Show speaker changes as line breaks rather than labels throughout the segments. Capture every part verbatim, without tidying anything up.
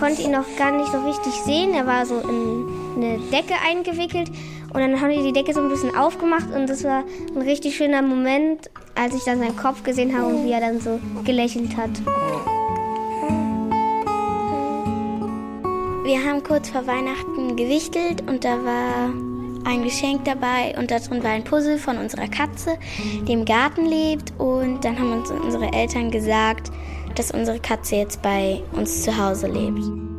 konnte ihn noch gar nicht so richtig sehen. Er war so in eine Decke eingewickelt und dann haben die die Decke so ein bisschen aufgemacht und das war ein richtig schöner Moment, als ich dann seinen Kopf gesehen habe und wie er dann so gelächelt hat.
Wir haben kurz vor Weihnachten gewichtelt und da war ein Geschenk dabei und da drin war ein Puzzle von unserer Katze, die im Garten lebt. Und dann haben uns unsere Eltern gesagt, dass unsere Katze jetzt bei uns zu Hause lebt.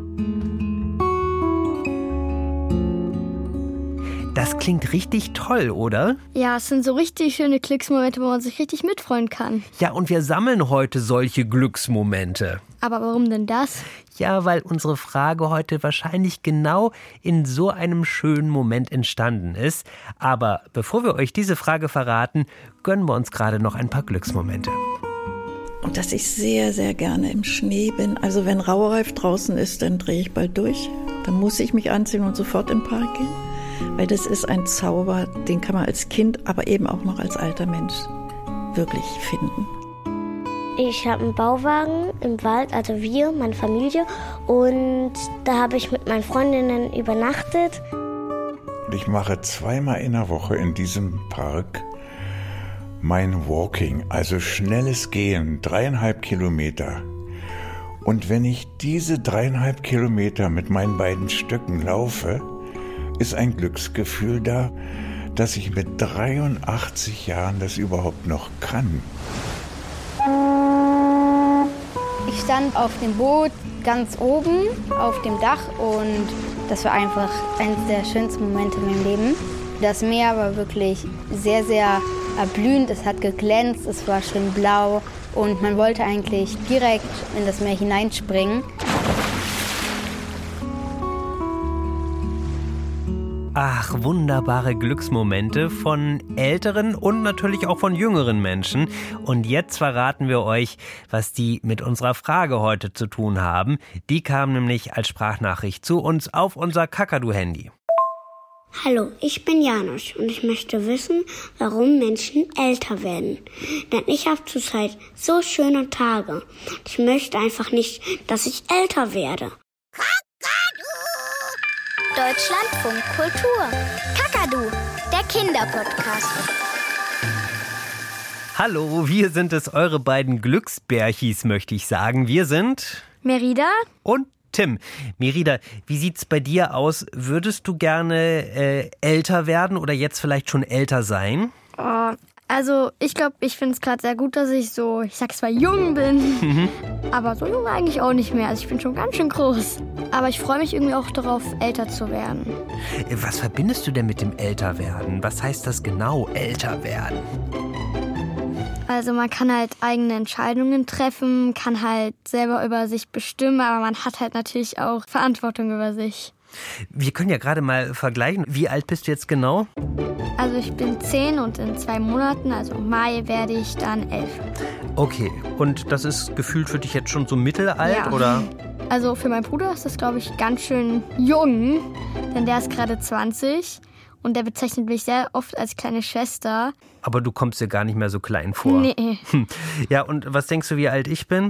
Das klingt richtig toll, oder?
Ja, es sind so richtig schöne Glücksmomente, wo man sich richtig mitfreuen kann.
Ja, und wir sammeln heute solche Glücksmomente.
Aber warum denn das?
Ja, weil unsere Frage heute wahrscheinlich genau in so einem schönen Moment entstanden ist. Aber bevor wir euch diese Frage verraten, gönnen wir uns gerade noch ein paar Glücksmomente.
Und dass ich sehr, sehr gerne im Schnee bin. Also wenn Raureif draußen ist, dann drehe ich bald durch. Dann muss ich mich anziehen und sofort in den Park gehen. Weil das ist ein Zauber, den kann man als Kind, aber eben auch noch als alter Mensch wirklich finden.
Ich habe einen Bauwagen im Wald, also wir, meine Familie. Und da habe ich mit meinen Freundinnen übernachtet.
Ich mache zweimal in der Woche in diesem Park mein Walking, also schnelles Gehen, dreieinhalb Kilometer. Und wenn ich diese dreieinhalb Kilometer mit meinen beiden Stöcken laufe, ist ein Glücksgefühl da, dass ich mit dreiundachtzig Jahren das überhaupt noch kann.
Ich stand auf dem Boot ganz oben auf dem Dach und das war einfach eines der schönsten Momente in meinem Leben. Das Meer war wirklich sehr, sehr erblühend, es hat geglänzt, es war schön blau und man wollte eigentlich direkt in das Meer hineinspringen.
Ach, wunderbare Glücksmomente von älteren und natürlich auch von jüngeren Menschen. Und jetzt verraten wir euch, was die mit unserer Frage heute zu tun haben. Die kam nämlich als Sprachnachricht zu uns auf unser Kakadu-Handy.
Hallo, ich bin Janusz und ich möchte wissen, warum Menschen älter werden. Denn ich habe zurzeit so schöne Tage. Ich möchte einfach nicht, dass ich älter werde.
Deutschlandfunk Kultur. Kakadu, der Kinderpodcast.
Hallo, wir sind es, eure beiden Glücksbärchis, möchte ich sagen. Wir sind
Merida
und Tim. Merida, wie sieht's bei dir aus? Würdest du gerne äh, älter werden oder jetzt vielleicht schon älter sein?
Oh, also ich glaube, ich finde es gerade sehr gut, dass ich so, ich sag zwar jung bin, mhm. aber so jung eigentlich auch nicht mehr. Also ich bin schon ganz schön groß. Aber ich freue mich irgendwie auch darauf, älter zu werden.
Was verbindest du denn mit dem Älterwerden? Was heißt das genau, älter werden?
Also man kann halt eigene Entscheidungen treffen, kann halt selber über sich bestimmen, aber man hat halt natürlich auch Verantwortung über sich.
Wir können ja gerade mal vergleichen. Wie alt bist du jetzt genau?
Also ich bin zehn und in zwei Monaten, also im Mai, werde ich dann elf.
Okay, und das ist gefühlt für dich jetzt schon so mittelalt,
ja.
Oder?
Also für meinen Bruder ist das, glaube ich, ganz schön jung, denn der ist gerade zwanzig und der bezeichnet mich sehr oft als kleine Schwester.
Aber du kommst dir gar nicht mehr so klein vor.
Nee.
Ja, und was denkst du, wie alt ich bin?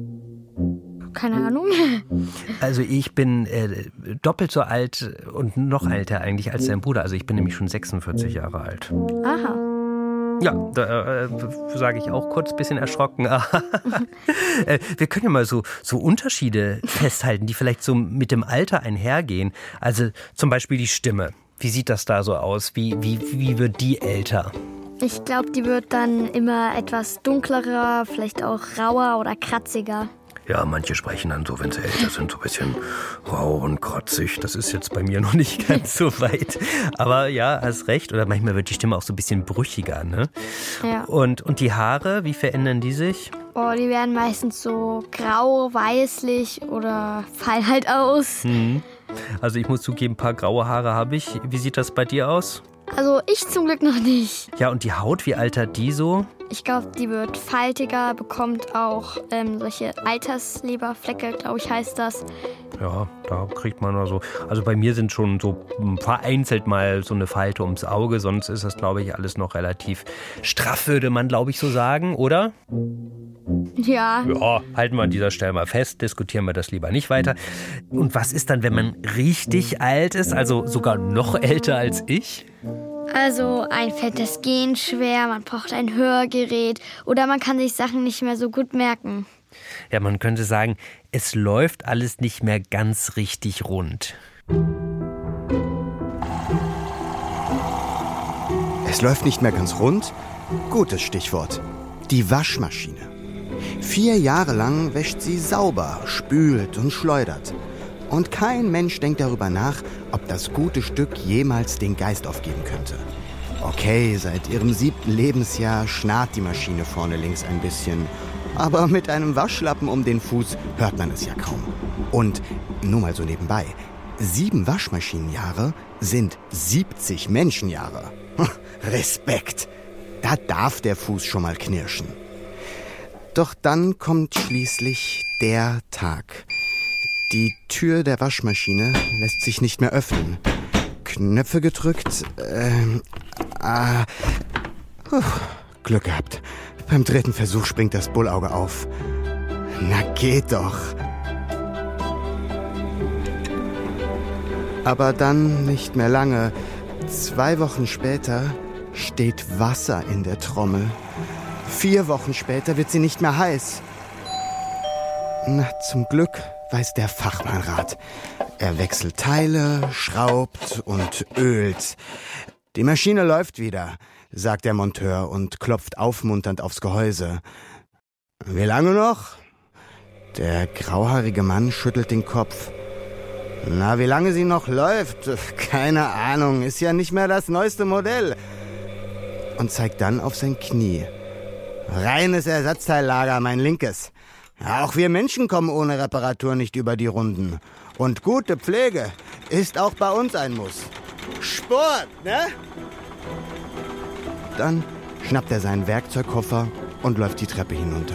Keine Ahnung.
Also ich bin äh, doppelt so alt und noch älter eigentlich als dein Bruder. Also ich bin nämlich schon sechsundvierzig Jahre alt.
Aha.
Ja, da äh, sage ich auch kurz, ein bisschen erschrocken. äh, wir können ja mal so, so Unterschiede festhalten, die vielleicht so mit dem Alter einhergehen. Also zum Beispiel die Stimme. Wie sieht das da so aus? Wie, wie, wie wird die älter?
Ich glaube, die wird dann immer etwas dunklerer, vielleicht auch rauer oder kratziger.
Ja, manche sprechen dann so, wenn sie älter sind, so ein bisschen rau und kratzig. Das ist jetzt bei mir noch nicht ganz so weit. Aber ja, hast recht. Oder manchmal wird die Stimme auch so ein bisschen brüchiger, ne?
Ja.
Und, und die Haare, wie verändern die sich?
Oh, die werden meistens so grau, weißlich oder fallen halt aus.
Mhm. Also ich muss zugeben, ein paar graue Haare habe ich. Wie sieht das bei dir aus?
Also ich zum Glück noch nicht.
Ja, und die Haut, wie altert die so?
Ich glaube, die wird faltiger, bekommt auch ähm, solche Altersleberflecke, glaube ich, heißt das.
Ja, da kriegt man also, also bei mir sind schon so vereinzelt mal so eine Falte ums Auge, sonst ist das, glaube ich, alles noch relativ straff, würde man, glaube ich, so sagen, oder?
Ja.
Ja, halten wir an dieser Stelle mal fest, diskutieren wir das lieber nicht weiter. Und was ist dann, wenn man richtig alt ist, also sogar noch älter als ich?
Also ein fällt das Gehen schwer, man braucht ein Hörgerät oder man kann sich Sachen nicht mehr so gut merken.
Ja, man könnte sagen, es läuft alles nicht mehr ganz richtig rund.
Es läuft nicht mehr ganz rund? Gutes Stichwort. Die Waschmaschine. Vier Jahre lang wäscht sie sauber, spült und schleudert. Und kein Mensch denkt darüber nach, ob das gute Stück jemals den Geist aufgeben könnte. Okay, seit ihrem siebten Lebensjahr schnarrt die Maschine vorne links ein bisschen. Aber mit einem Waschlappen um den Fuß hört man es ja kaum. Und nur mal so nebenbei, sieben Waschmaschinenjahre sind siebzig Menschenjahre. Respekt! Da darf der Fuß schon mal knirschen. Doch dann kommt schließlich der Tag. Die Tür der Waschmaschine lässt sich nicht mehr öffnen. Knöpfe gedrückt. Äh, ah, uh, Glück gehabt. Beim dritten Versuch springt das Bullauge auf. Na geht doch. Aber dann nicht mehr lange. Zwei Wochen später steht Wasser in der Trommel. Vier Wochen später wird sie nicht mehr heiß. Na, zum Glück weiß der Fachmann Rat. Er wechselt Teile, schraubt und ölt. Die Maschine läuft wieder, sagt der Monteur und klopft aufmunternd aufs Gehäuse. Wie lange noch? Der grauhaarige Mann schüttelt den Kopf. Na, wie lange sie noch läuft? Keine Ahnung, ist ja nicht mehr das neueste Modell. Und zeigt dann auf sein Knie. Reines Ersatzteillager, mein linkes. Auch wir Menschen kommen ohne Reparatur nicht über die Runden. Und gute Pflege ist auch bei uns ein Muss. Sport, ne? Dann schnappt er seinen Werkzeugkoffer und läuft die Treppe hinunter.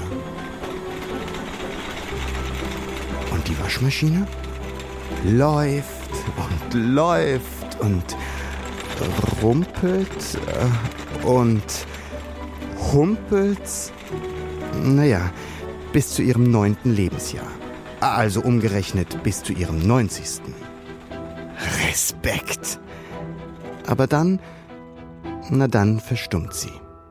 Und die Waschmaschine läuft und läuft und rumpelt und humpelt. Naja, bis zu ihrem neunten Lebensjahr. Also umgerechnet bis zu ihrem neunzigsten. Respekt! Aber dann, na dann verstummt sie.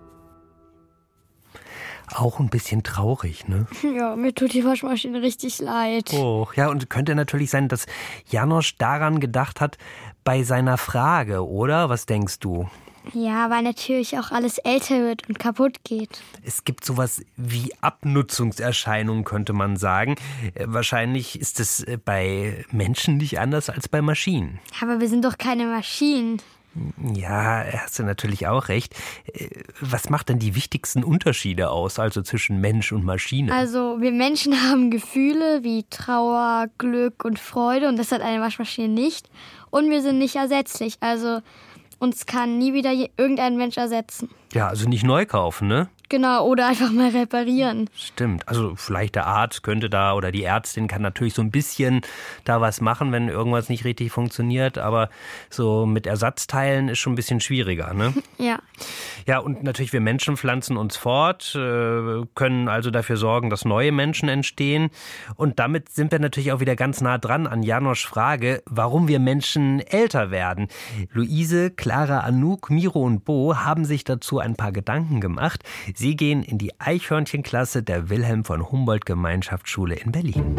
Auch ein bisschen traurig, ne?
Ja, mir tut die Waschmaschine richtig leid.
Oh, ja, und könnte natürlich sein, dass Janosch daran gedacht hat bei seiner Frage, oder? Was denkst du?
Ja, weil natürlich auch alles älter wird und kaputt geht.
Es gibt sowas wie Abnutzungserscheinungen, könnte man sagen. Wahrscheinlich ist es bei Menschen nicht anders als bei Maschinen.
Aber wir sind doch keine Maschinen.
Ja, hast du natürlich auch recht. Was macht denn die wichtigsten Unterschiede aus, also zwischen Mensch und Maschine?
Also wir Menschen haben Gefühle wie Trauer, Glück und Freude und das hat eine Waschmaschine nicht. Und wir sind nicht ersetzlich, also uns kann nie wieder irgendein Mensch ersetzen.
Ja, also nicht neu kaufen, ne?
Genau, oder einfach mal reparieren.
Stimmt, also vielleicht der Arzt könnte da oder die Ärztin kann natürlich so ein bisschen da was machen, wenn irgendwas nicht richtig funktioniert, aber so mit Ersatzteilen ist schon ein bisschen schwieriger, ne?
Ja.
Ja, und natürlich wir Menschen pflanzen uns fort, können also dafür sorgen, dass neue Menschen entstehen und damit sind wir natürlich auch wieder ganz nah dran an Janosch' Frage, warum wir Menschen älter werden. Luise, Clara, Anouk, Miro und Bo haben sich dazu ein paar Gedanken gemacht. Sie gehen in die Eichhörnchenklasse der Wilhelm von Humboldt Gemeinschaftsschule in Berlin.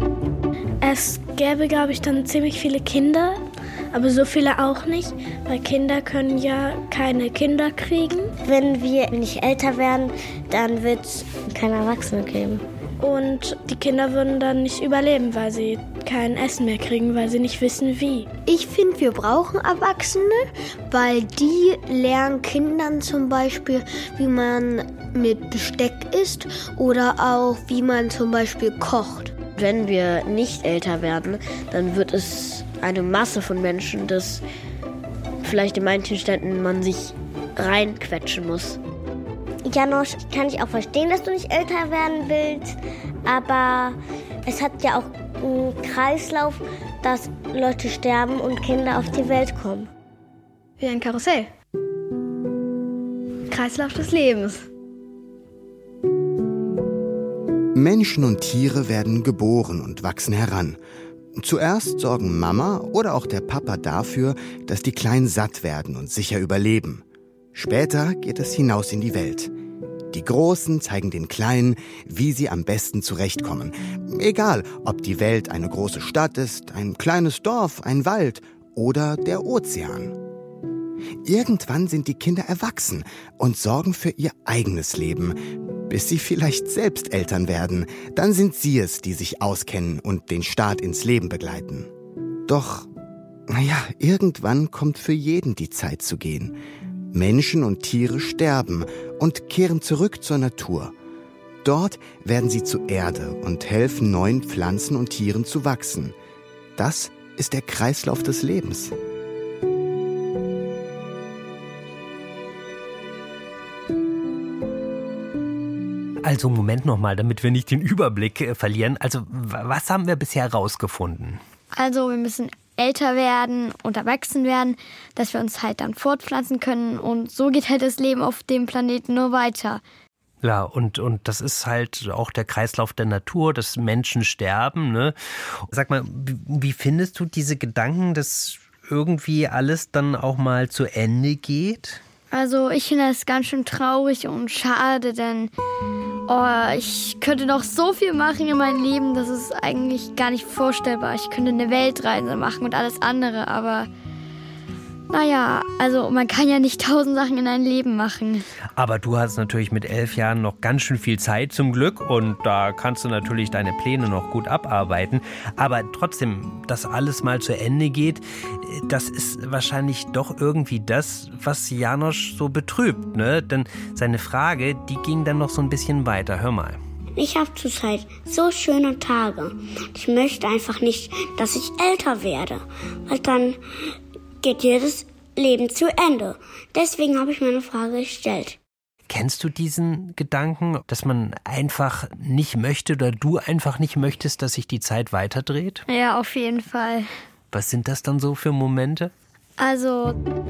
Es gäbe, glaube ich, dann ziemlich viele Kinder, aber so viele auch nicht, weil Kinder können ja keine Kinder kriegen.
Wenn wir nicht älter werden, dann wird es keine Erwachsene geben.
Und die Kinder würden dann nicht überleben, weil sie kein Essen mehr kriegen, weil sie nicht wissen, wie.
Ich finde, wir brauchen Erwachsene, weil die lernen Kindern zum Beispiel, wie man mit Besteck isst oder auch, wie man zum Beispiel kocht.
Wenn wir nicht älter werden, dann wird es eine Masse von Menschen, dass vielleicht in manchen Städten man sich reinquetschen muss.
Janosch, kann ich auch verstehen, dass du nicht älter werden willst, aber es hat ja auch einen Kreislauf, dass Leute sterben und Kinder auf die Welt kommen.
Wie ein Karussell. Kreislauf des Lebens.
Menschen und Tiere werden geboren und wachsen heran. Zuerst sorgen Mama oder auch der Papa dafür, dass die Kleinen satt werden und sicher überleben. Später geht es hinaus in die Welt. Die Großen zeigen den Kleinen, wie sie am besten zurechtkommen. Egal, ob die Welt eine große Stadt ist, ein kleines Dorf, ein Wald oder der Ozean. Irgendwann sind die Kinder erwachsen und sorgen für ihr eigenes Leben, bis sie vielleicht selbst Eltern werden. Dann sind sie es, die sich auskennen und den Start ins Leben begleiten. Doch, naja, irgendwann kommt für jeden die Zeit zu gehen. Menschen und Tiere sterben und kehren zurück zur Natur. Dort werden sie zu Erde und helfen neuen Pflanzen und Tieren zu wachsen. Das ist der Kreislauf des Lebens.
Also Moment nochmal, damit wir nicht den Überblick äh, verlieren. Also was haben wir bisher rausgefunden?
Also wir müssen älter werden und erwachsen werden, dass wir uns halt dann fortpflanzen können. Und so geht halt das Leben auf dem Planeten nur weiter.
Ja, und, und das ist halt auch der Kreislauf der Natur, dass Menschen sterben, ne? Sag mal, wie, wie findest du diese Gedanken, dass irgendwie alles dann auch mal zu Ende geht?
Also ich finde das ganz schön traurig und schade, denn oh, ich könnte noch so viel machen in meinem Leben, das ist eigentlich gar nicht vorstellbar. Ich könnte eine Weltreise machen und alles andere, aber naja, also man kann ja nicht tausend Sachen in einem Leben machen.
Aber du hast natürlich mit elf Jahren noch ganz schön viel Zeit zum Glück und da kannst du natürlich deine Pläne noch gut abarbeiten. Aber trotzdem, dass alles mal zu Ende geht, das ist wahrscheinlich doch irgendwie das, was Janosch so betrübt, ne? Denn seine Frage, die ging dann noch so ein bisschen weiter. Hör mal.
Ich habe zurzeit so schöne Tage. Ich möchte einfach nicht, dass ich älter werde, weil dann geht jedes Leben zu Ende. Deswegen habe ich mir eine Frage gestellt.
Kennst du diesen Gedanken, dass man einfach nicht möchte oder du einfach nicht möchtest, dass sich die Zeit weiterdreht?
Ja, auf jeden Fall.
Was sind das dann so für Momente?
Also,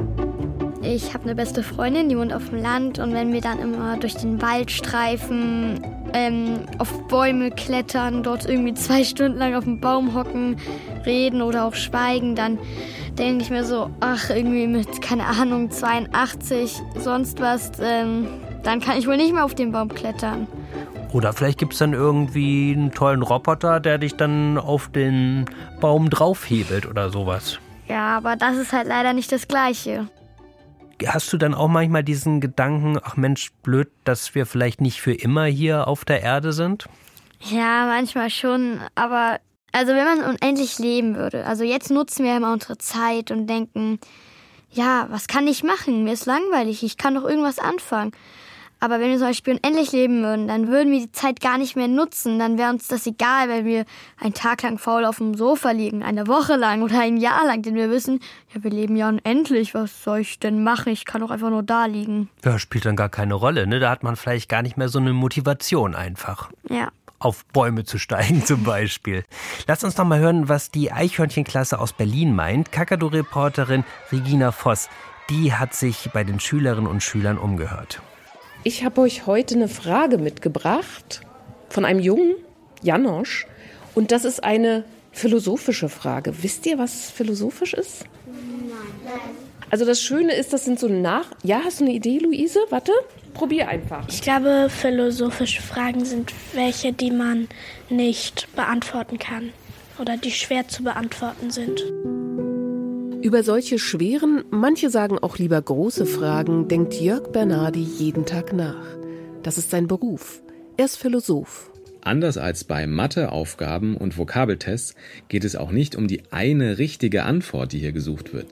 ich habe eine beste Freundin, die wohnt auf dem Land. Und wenn wir dann immer durch den Wald streifen, ähm, auf Bäume klettern, dort irgendwie zwei Stunden lang auf dem Baum hocken, reden oder auch schweigen, dann denke ich mir so, ach, irgendwie mit, keine Ahnung, zweiundachtzig, sonst was, ähm, dann kann ich wohl nicht mehr auf den Baum klettern.
Oder vielleicht gibt es dann irgendwie einen tollen Roboter, der dich dann auf den Baum draufhebelt oder sowas.
Ja, aber das ist halt leider nicht das Gleiche.
Hast du dann auch manchmal diesen Gedanken, ach Mensch, blöd, dass wir vielleicht nicht für immer hier auf der Erde sind?
Ja, manchmal schon, aber also wenn man unendlich leben würde, also jetzt nutzen wir immer unsere Zeit und denken, ja, was kann ich machen? Mir ist langweilig, ich kann doch irgendwas anfangen. Aber wenn wir zum Beispiel unendlich leben würden, dann würden wir die Zeit gar nicht mehr nutzen. Dann wäre uns das egal, wenn wir einen Tag lang faul auf dem Sofa liegen, eine Woche lang oder ein Jahr lang. Denn wir wissen, ja, wir leben ja unendlich. Was soll ich denn machen? Ich kann doch einfach nur da liegen.
Ja, spielt dann gar keine Rolle, ne? Da hat man vielleicht gar nicht mehr so eine Motivation einfach.
Ja.
Auf Bäume zu steigen zum Beispiel. Lasst uns noch mal hören, was die Eichhörnchenklasse aus Berlin meint. Kakadu-Reporterin Regina Voss, die hat sich bei den Schülerinnen und Schülern umgehört.
Ich habe euch heute eine Frage mitgebracht von einem Jungen, Janosch. Und das ist eine philosophische Frage. Wisst ihr, was philosophisch ist? Nein. Also das Schöne ist, das sind so nach... Ja, hast du eine Idee, Luise? Warte, probier einfach.
Ich glaube, philosophische Fragen sind welche, die man nicht beantworten kann oder die schwer zu beantworten sind.
Über solche schweren, manche sagen auch lieber große Fragen, denkt Jörg Bernardi jeden Tag nach. Das ist sein Beruf. Er ist Philosoph.
Anders als bei Matheaufgaben und Vokabeltests geht es auch nicht um die eine richtige Antwort, die hier gesucht wird.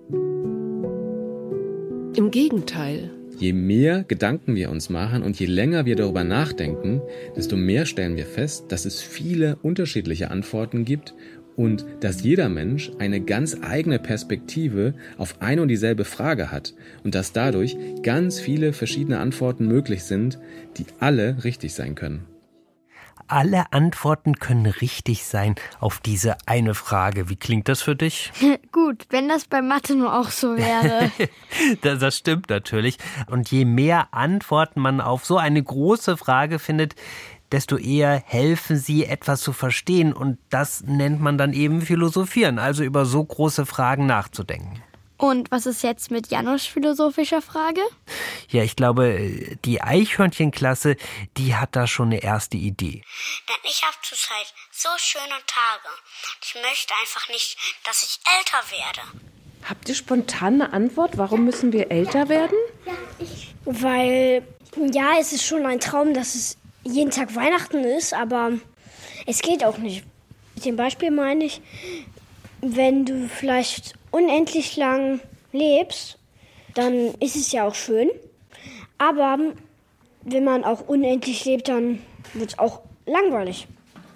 Im Gegenteil.
Je mehr Gedanken wir uns machen und je länger wir darüber nachdenken, desto mehr stellen wir fest, dass es viele unterschiedliche Antworten gibt und dass jeder Mensch eine ganz eigene Perspektive auf eine und dieselbe Frage hat und dass dadurch ganz viele verschiedene Antworten möglich sind, die alle richtig sein können.
Alle Antworten können richtig sein auf diese eine Frage. Wie klingt das für dich?
Gut, wenn das bei Mathe nur auch so wäre.
das, das stimmt natürlich. Und je mehr Antworten man auf so eine große Frage findet, desto eher helfen sie, etwas zu verstehen. Und das nennt man dann eben Philosophieren, also über so große Fragen nachzudenken.
Und was ist jetzt mit Janosch philosophischer Frage?
Ja, ich glaube, die Eichhörnchenklasse, die hat da schon eine erste Idee.
Denn ich habe zurzeit so schöne Tage. Ich möchte einfach nicht, dass ich älter werde.
Habt ihr spontan eine Antwort? Warum müssen wir älter werden?
Ja, ich. Weil, ja, es ist schon ein Traum, dass es jeden Tag Weihnachten ist, aber es geht auch nicht. Mit dem Beispiel meine ich, wenn du vielleicht unendlich lang lebst, dann ist es ja auch schön. Aber wenn man auch unendlich lebt, dann wird es auch langweilig.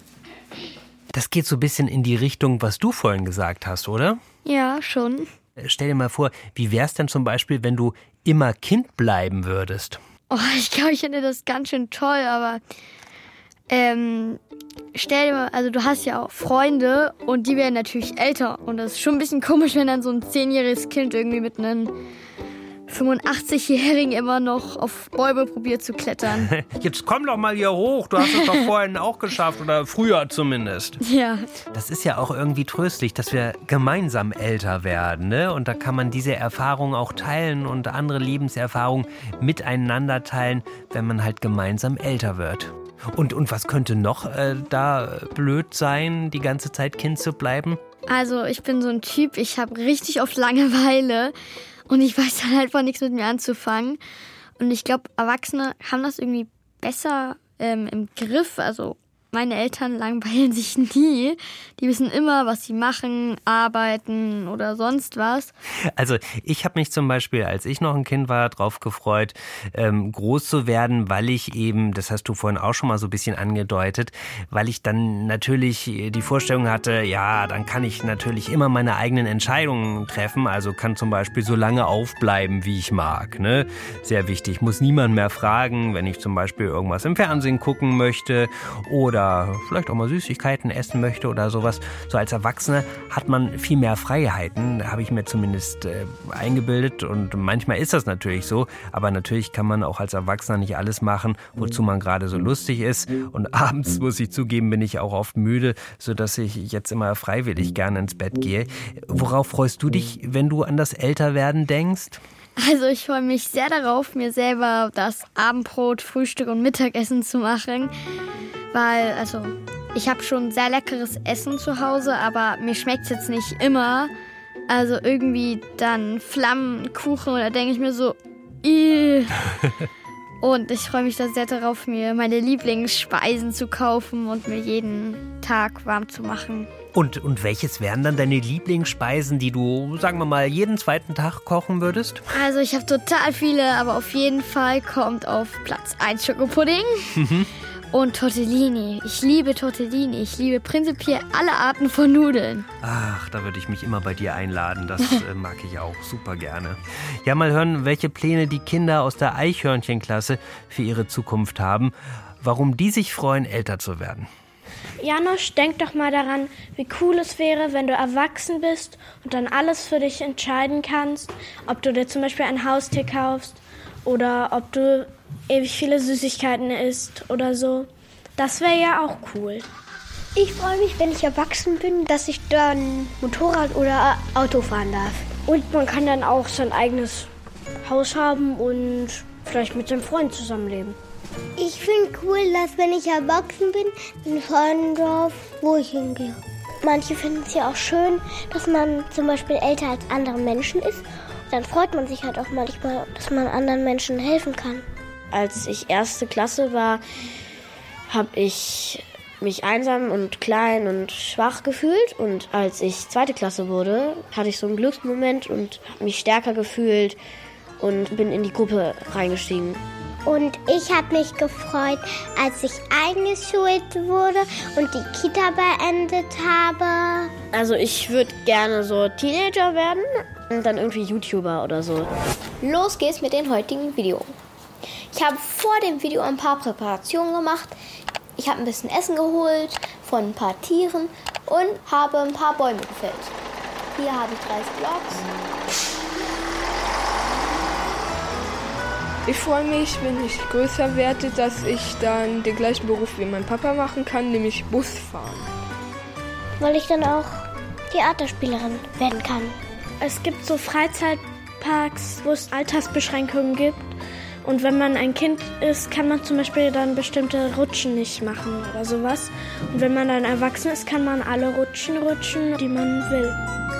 Das geht so ein bisschen in die Richtung, was du vorhin gesagt hast, oder?
Ja, schon.
Stell dir mal vor, wie wär's denn zum Beispiel, wenn du immer Kind bleiben würdest?
Oh, ich glaube, ich finde das ganz schön toll, aber ähm, stell dir mal, also du hast ja auch Freunde und die werden natürlich älter. Und das ist schon ein bisschen komisch, wenn dann so ein zehnjähriges Kind irgendwie mit einem fünfundachtzigjährigen immer noch auf Bäume probiert zu klettern.
Jetzt komm doch mal hier hoch, du hast es doch vorhin auch geschafft oder früher zumindest.
Ja.
Das ist ja auch irgendwie tröstlich, dass wir gemeinsam älter werden, ne? Und da kann man diese Erfahrungen auch teilen und andere Lebenserfahrungen miteinander teilen, wenn man halt gemeinsam älter wird. Und, und was könnte noch äh, da blöd sein, die ganze Zeit Kind zu bleiben?
Also ich bin so ein Typ, ich habe richtig oft Langeweile. Und ich weiß dann einfach nichts mit mir anzufangen. Und ich glaube, Erwachsene haben das irgendwie besser ähm, im Griff. Also meine Eltern langweilen sich nie. Die wissen immer, was sie machen, arbeiten oder sonst was.
Also ich habe mich zum Beispiel, als ich noch ein Kind war, drauf gefreut, ähm, groß zu werden, weil ich eben, das hast du vorhin auch schon mal so ein bisschen angedeutet, weil ich dann natürlich die Vorstellung hatte, ja, dann kann ich natürlich immer meine eigenen Entscheidungen treffen. Also kann zum Beispiel so lange aufbleiben, wie ich mag. Ne? Sehr wichtig, muss niemand mehr fragen, wenn ich zum Beispiel irgendwas im Fernsehen gucken möchte oder Oder vielleicht auch mal Süßigkeiten essen möchte oder sowas. So als Erwachsener hat man viel mehr Freiheiten, habe ich mir zumindest äh, eingebildet. Und manchmal ist das natürlich so. Aber natürlich kann man auch als Erwachsener nicht alles machen, wozu man gerade so lustig ist. Und abends, muss ich zugeben, bin ich auch oft müde, sodass ich jetzt immer freiwillig gerne ins Bett gehe. Worauf freust du dich, wenn du an das Älterwerden denkst?
Also ich freue mich sehr darauf, mir selber das Abendbrot, Frühstück und Mittagessen zu machen. Weil, also, ich habe schon sehr leckeres Essen zu Hause, aber mir schmeckt es jetzt nicht immer. Also irgendwie dann Flammkuchen und da denke ich mir so, Ih. Und ich freue mich da sehr darauf, mir meine Lieblingsspeisen zu kaufen und mir jeden Tag warm zu machen.
Und, und welches wären dann deine Lieblingsspeisen, die du, sagen wir mal, jeden zweiten Tag kochen würdest?
Also ich habe total viele, aber auf jeden Fall kommt auf Platz eins Schokopudding. Mhm. Und Tortellini. Ich liebe Tortellini. Ich liebe prinzipiell alle Arten von Nudeln.
Ach, da würde ich mich immer bei dir einladen. Das äh, mag ich auch super gerne. Ja, mal hören, welche Pläne die Kinder aus der Eichhörnchenklasse für ihre Zukunft haben. Warum die sich freuen, älter zu werden.
Janosch, denk doch mal daran, wie cool es wäre, wenn du erwachsen bist und dann alles für dich entscheiden kannst. Ob du dir zum Beispiel ein Haustier kaufst oder ob du ewig viele Süßigkeiten isst oder so. Das wäre ja auch cool.
Ich freue mich, wenn ich erwachsen bin, dass ich dann Motorrad oder Auto fahren darf.
Und man kann dann auch sein eigenes Haus haben und vielleicht mit seinem Freund zusammenleben.
Ich finde cool, dass wenn ich erwachsen bin, entscheiden darf, wo ich hingehe. Manche finden es ja auch schön, dass man zum Beispiel älter als andere Menschen ist. Dann freut man sich halt auch manchmal, dass man anderen Menschen helfen kann.
Als ich erste Klasse war, habe ich mich einsam und klein und schwach gefühlt. Und als ich zweite Klasse wurde, hatte ich so einen Glücksmoment und habe mich stärker gefühlt und bin in die Gruppe reingestiegen.
Und ich habe mich gefreut, als ich eingeschult wurde und die Kita beendet habe.
Also ich würde gerne so Teenager werden und dann irgendwie YouTuber oder so.
Los geht's mit dem heutigen Video. Ich habe vor dem Video ein paar Präparationen gemacht. Ich habe ein bisschen Essen geholt von ein paar Tieren und habe ein paar Bäume gefällt. Hier habe ich dreißig Blocks.
Ich freue mich, wenn ich größer werde, dass ich dann den gleichen Beruf wie mein Papa machen kann, nämlich Busfahren.
Weil ich dann auch Theaterspielerin werden kann.
Es gibt so Freizeitparks, wo es Altersbeschränkungen gibt. Und wenn man ein Kind ist, kann man zum Beispiel dann bestimmte Rutschen nicht machen oder sowas. Und wenn man dann erwachsen ist, kann man alle Rutschen rutschen, die man will.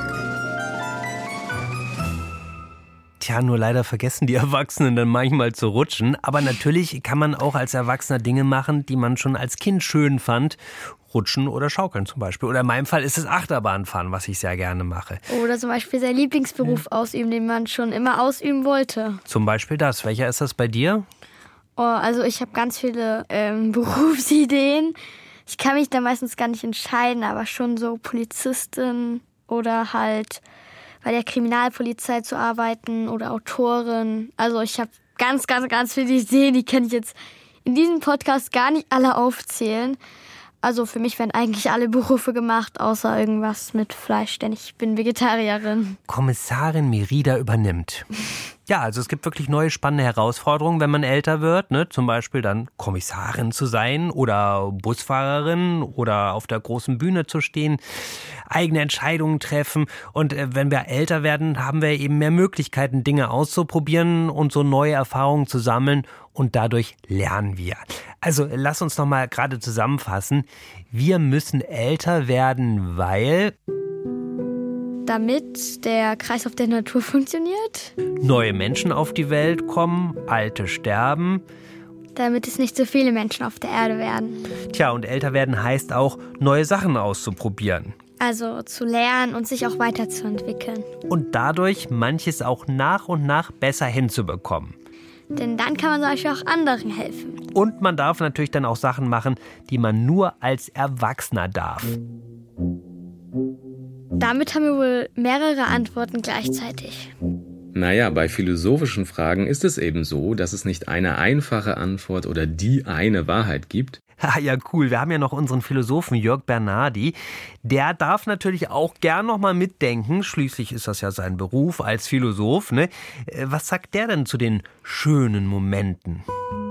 Tja, nur leider vergessen die Erwachsenen dann manchmal zu rutschen. Aber natürlich kann man auch als Erwachsener Dinge machen, die man schon als Kind schön fand. Rutschen oder Schaukeln zum Beispiel. Oder in meinem Fall ist es Achterbahnfahren, was ich sehr gerne mache.
Oder zum Beispiel seinen Lieblingsberuf ja. ausüben, den man schon immer ausüben wollte.
Zum Beispiel das. Welcher ist das bei dir?
Oh, also ich habe ganz viele ähm, Berufsideen. Ich kann mich da meistens gar nicht entscheiden, aber schon so Polizistin oder halt bei der Kriminalpolizei zu arbeiten oder Autorin. Also ich habe ganz, ganz, ganz viele Ideen, die kann ich jetzt in diesem Podcast gar nicht alle aufzählen. Also für mich werden eigentlich alle Berufe gemacht, außer irgendwas mit Fleisch, denn ich bin Vegetarierin.
Kommissarin Merida übernimmt. Ja, also es gibt wirklich neue spannende Herausforderungen, wenn man älter wird, ne? Zum Beispiel dann Kommissarin zu sein oder Busfahrerin oder auf der großen Bühne zu stehen, eigene Entscheidungen treffen. Und äh, wenn wir älter werden, haben wir eben mehr Möglichkeiten, Dinge auszuprobieren und so neue Erfahrungen zu sammeln. Und dadurch lernen wir. Also lass uns noch mal gerade zusammenfassen. Wir müssen älter werden, weil...
Damit der Kreislauf der Natur funktioniert.
Neue Menschen auf die Welt kommen, alte sterben.
Damit es nicht so viele Menschen auf der Erde werden.
Tja, und älter werden heißt auch, neue Sachen auszuprobieren.
Also zu lernen und sich auch weiterzuentwickeln.
Und dadurch manches auch nach und nach besser hinzubekommen.
Denn dann kann man zum Beispiel auch anderen helfen.
Und man darf natürlich dann auch Sachen machen, die man nur als Erwachsener darf.
Damit haben wir wohl mehrere Antworten gleichzeitig.
Naja, bei philosophischen Fragen ist es eben so, dass es nicht eine einfache Antwort oder die eine Wahrheit gibt.
Ja, cool. Wir haben ja noch unseren Philosophen Jörg Bernardi. Der darf natürlich auch gern noch mal mitdenken. Schließlich ist das ja sein Beruf als Philosoph, ne? Was sagt der denn zu den schönen Momenten?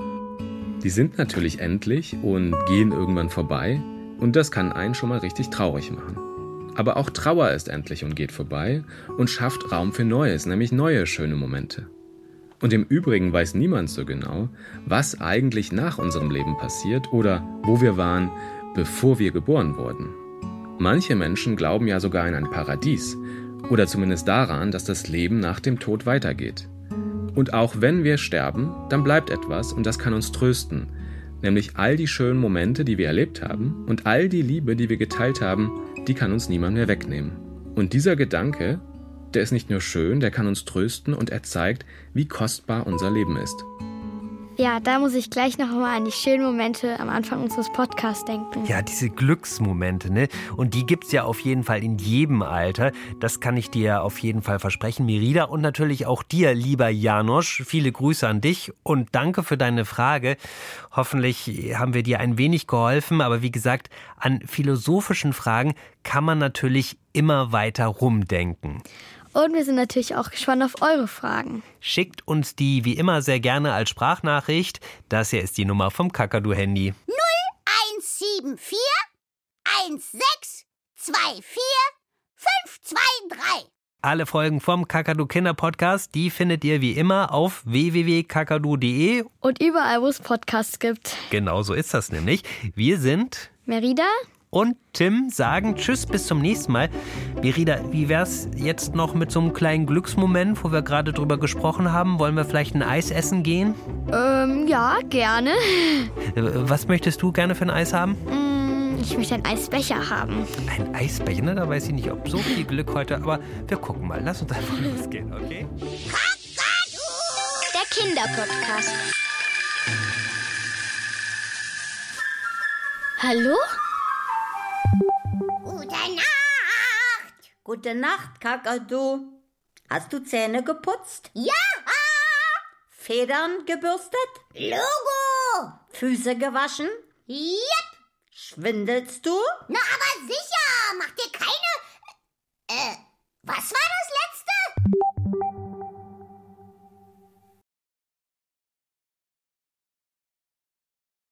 Die sind natürlich endlich und gehen irgendwann vorbei. Und das kann einen schon mal richtig traurig machen. Aber auch Trauer ist endlich und geht vorbei und schafft Raum für Neues, nämlich neue schöne Momente. Und im Übrigen weiß niemand so genau, was eigentlich nach unserem Leben passiert oder wo wir waren, bevor wir geboren wurden. Manche Menschen glauben ja sogar an ein Paradies oder zumindest daran, dass das Leben nach dem Tod weitergeht. Und auch wenn wir sterben, dann bleibt etwas und das kann uns trösten, nämlich all die schönen Momente, die wir erlebt haben und all die Liebe, die wir geteilt haben, die kann uns niemand mehr wegnehmen. Und dieser Gedanke, der ist nicht nur schön, der kann uns trösten und er zeigt, wie kostbar unser Leben ist.
Ja, da muss ich gleich noch mal an die schönen Momente am Anfang unseres Podcasts denken.
Ja, diese Glücksmomente, ne? Und die gibt's ja auf jeden Fall in jedem Alter. Das kann ich dir auf jeden Fall versprechen, Merida. Und natürlich auch dir, lieber Janosch. Viele Grüße an dich und danke für deine Frage. Hoffentlich haben wir dir ein wenig geholfen. Aber wie gesagt, an philosophischen Fragen kann man natürlich immer weiter rumdenken.
Und wir sind natürlich auch gespannt auf eure Fragen.
Schickt uns die wie immer sehr gerne als Sprachnachricht. Das hier ist die Nummer vom Kakadu-Handy.
null eins sieben vier eins sechs zwei vier fünf zwei drei.
Alle Folgen vom Kakadu Kinder Podcast, die findet ihr wie immer auf w w w punkt kakadu punkt de.
Und überall, wo es Podcasts gibt.
Genau so ist das nämlich. Wir sind
Merida
und Tim sagen Tschüss, bis zum nächsten Mal. Merida, wie wär's jetzt noch mit so einem kleinen Glücksmoment, wo wir gerade drüber gesprochen haben? Wollen wir vielleicht ein Eis essen gehen?
Ähm, ja, gerne.
Was möchtest du gerne für ein Eis haben?
Ich möchte einen Eisbecher haben.
Ein Eisbecher? Ne? Da weiß ich nicht, ob so viel Glück heute, aber wir gucken mal. Lass uns einfach losgehen, okay?
Der Kinderpodcast.
Hallo?
Gute Nacht!
Gute Nacht, Kakadu. Hast du Zähne geputzt?
Ja!
Federn gebürstet?
Logo!
Füße gewaschen?
Yep!
Schwindelst du?
Na, aber sicher! Mach dir keine... Äh, was war das letzte?